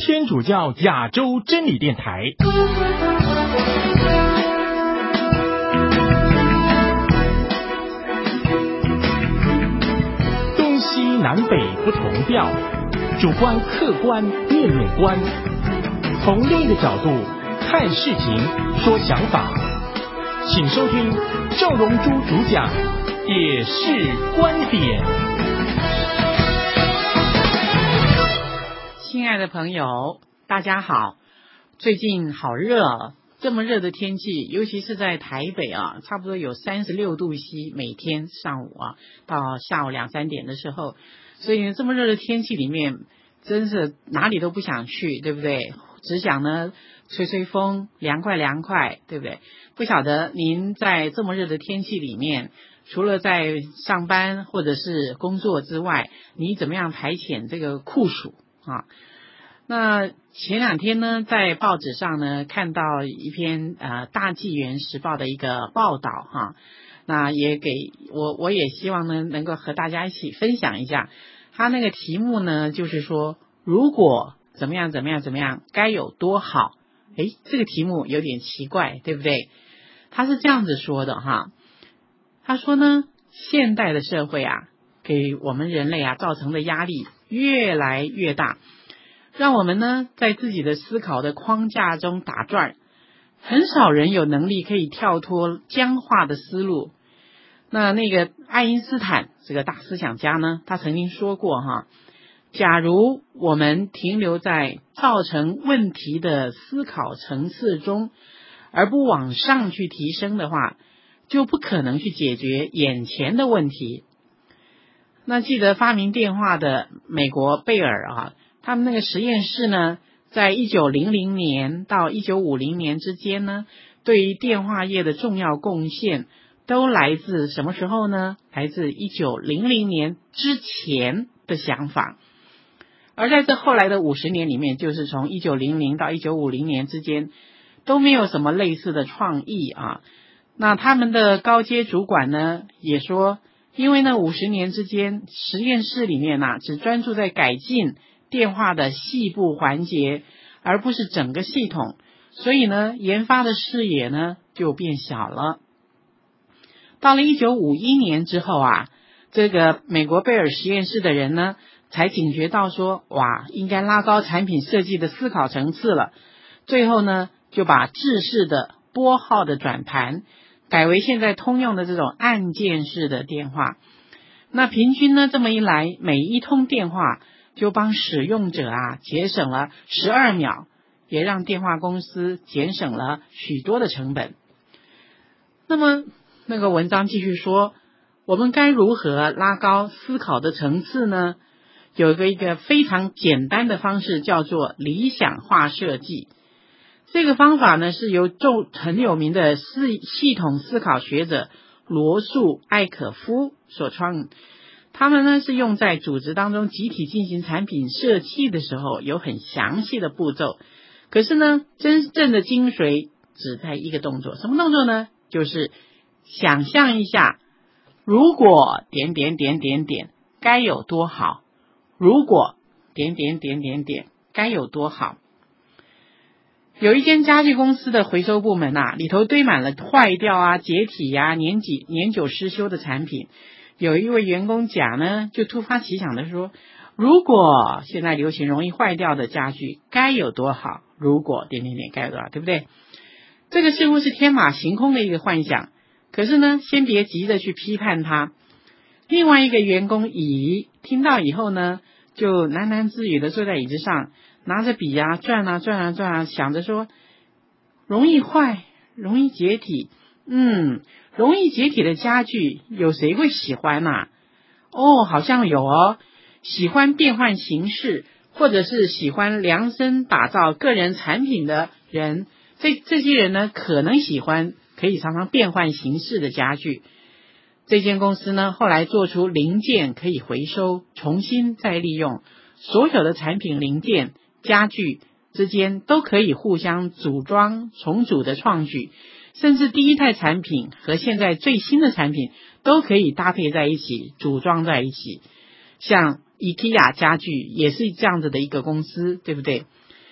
天主教亚洲真理电台。东西南北不同调，主观客观面面观，从另一个角度看事情说想法，请收听赵荣珠主讲也是观点。 亲爱的朋友，大家好，最近好热啊，这么热的天气，尤其是在台北啊，差不多有36度C，每天上午啊到下午2、3点的时候，所以这么热的天气里面，真是哪里都不想去，对不对？只想呢吹吹风，凉快凉快，对不对？不晓得您在这么热的天气里面，除了在上班或者是工作之外，你怎么样排遣这个酷暑啊？那前2天呢，在报纸上呢看到一篇大纪元时报的一个报道哈，那也给我也希望呢能够和大家一起分享一下。他那个题目呢就是说，如果怎么样怎么样怎么样，该有多好？这个题目有点奇怪，对不对？他是这样子说的哈，他说呢，现代的社会啊，给我们人类啊造成的压力越来越大。让我们呢在自己的思考的框架中打转，很少人有能力可以跳脱僵化的思路。那个爱因斯坦这个大思想家呢，他曾经说过哈，假如我们停留在造成问题的思考层次中，而不往上去提升的话，就不可能去解决眼前的问题。那记得发明电话的美国贝尔啊，他们那个实验室呢，在1900年到1950年之间呢，对于电话业的重要贡献都来自什么时候呢？来自1900年之前的想法。而在这后来的50年里面，就是从1900到1950年之间，都没有什么类似的创意啊。那他们的高阶主管呢，也说，因为那50年之间，实验室里面只专注在改进电话的细部环节，而不是整个系统，所以呢，研发的视野呢就变小了。到了1951年之后啊，这个美国贝尔实验室的人呢，才警觉到说，哇，应该拉高产品设计的思考层次了。最后呢，就把制式的拨号的转盘改为现在通用的这种按键式的电话。那平均呢，这么一来，每一通电话就帮使用者节省了12秒，也让电话公司减省了许多的成本。那么那个文章继续说，我们该如何拉高思考的层次呢？有一个非常简单的方式，叫做理想化设计。这个方法呢，是由很有名的系统思考学者罗素·艾可夫所创。他们呢是用在组织当中集体进行产品设计的时候，有很详细的步骤。可是呢，真正的精髓只在一个动作。什么动作呢？就是想象一下，如果点点点点点该有多好，如果点点点点点该有多好。有一间家具公司的回收部门里头堆满了坏掉解体年久失修的产品。有一位员工甲呢，就突发奇想的说，如果现在流行容易坏掉的家具该有多好，如果点点点该有多好，对不对？这个似乎是天马行空的一个幻想，可是呢，先别急着去批判它。另外一个员工乙听到以后呢，就喃喃自语的坐在椅子上，拿着笔转，想着说，容易坏，容易解体，容易解体的家具有谁会喜欢好像有喜欢变换形式，或者是喜欢量身打造个人产品的人，这些人呢，可能喜欢可以常常变换形式的家具。这间公司呢，后来做出零件可以回收，重新再利用，所有的产品零件家具之间都可以互相组装重组的创举，甚至第一代产品和现在最新的产品都可以搭配在一起，组装在一起。像 IKEA 家具也是这样子的一个公司，对不对？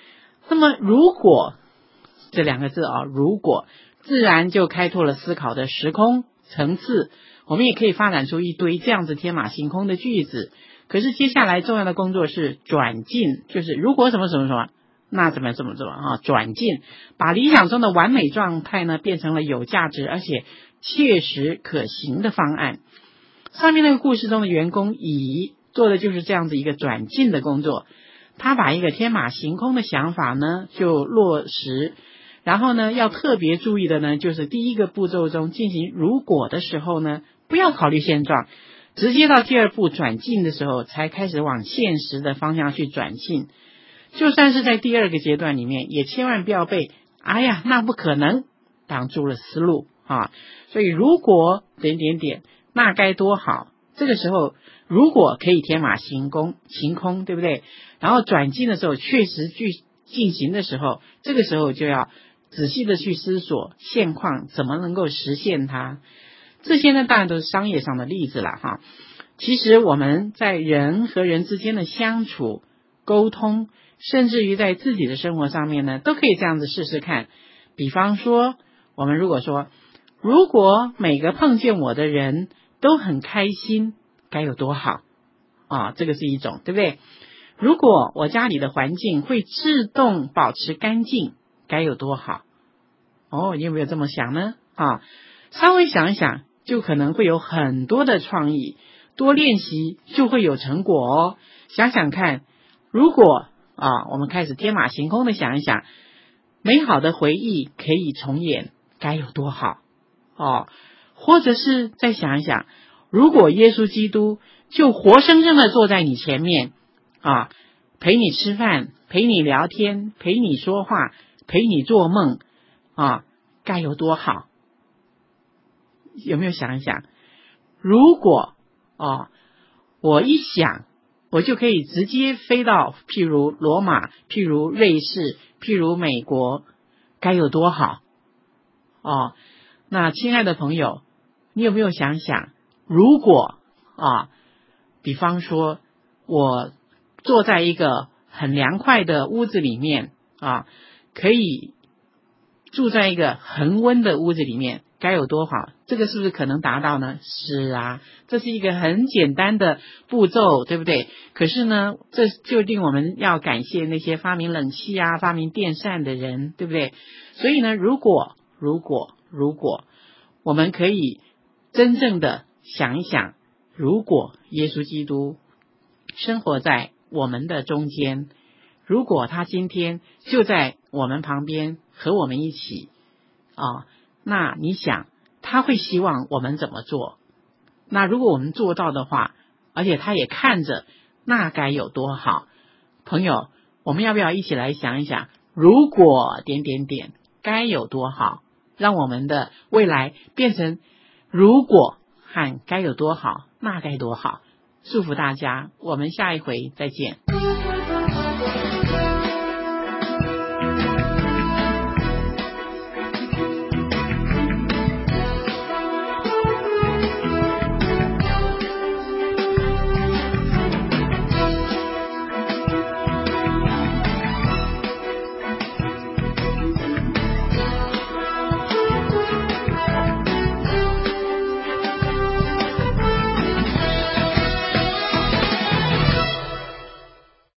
那么如果这两个字啊，如果自然就开拓了思考的时空层次，我们也可以发展出一堆这样子天马行空的句子。可是接下来重要的工作是转进，就是如果什么什么什么，那怎么啊，转进，把理想中的完美状态呢变成了有价值而且切实可行的方案。上面那个故事中的员工乙做的就是这样子一个转进的工作，他把一个天马行空的想法呢就落实，然后呢要特别注意的呢就是第一个步骤中进行如果的时候呢，不要考虑现状，直接到第二步转进的时候才开始往现实的方向去转进。就算是在第二个阶段里面，也千万不要被哎呀那不可能挡住了思路啊。所以如果点点点那该多好，这个时候如果可以天马行空，对不对？然后转进的时候确实去进行的时候，这个时候就要仔细的去思索现况怎么能够实现它。这些呢当然都是商业上的例子了哈。其实我们在人和人之间的相处沟通，甚至于在自己的生活上面呢都可以这样子试试看。比方说我们如果说，如果每个碰见我的人都很开心，该有多好啊，这个是一种，对不对？如果我家里的环境会自动保持干净，该有多好哦，你有没有这么想呢？啊，稍微想一想就可能会有很多的创意，多练习就会有成果哦。想想看，如果我们开始天马行空的想一想，美好的回忆可以重演，该有多好哦。或者是再想一想，如果耶稣基督就活生生的坐在你前面啊，陪你吃饭，陪你聊天，陪你说话，陪你做梦啊，该有多好。有没有想一想，如果我一想我就可以直接飞到譬如罗马，譬如瑞士，譬如美国，该有多好那亲爱的朋友，你有没有想想，如果比方说我坐在一个很凉快的屋子里面可以住在一个恒温的屋子里面，该有多好。这个是不是可能达到呢？是啊，这是一个很简单的步骤，对不对？可是呢，这就令我们要感谢那些发明冷气发明电扇的人，对不对？所以呢，如果我们可以真正的想一想，如果耶稣基督生活在我们的中间，如果他今天就在我们旁边和我们一起那你想他会希望我们怎么做？那如果我们做到的话，而且他也看着，那该有多好。朋友，我们要不要一起来想一想，如果点点点该有多好，让我们的未来变成如果和该有多好，那该多好。祝福大家，我们下一回再见。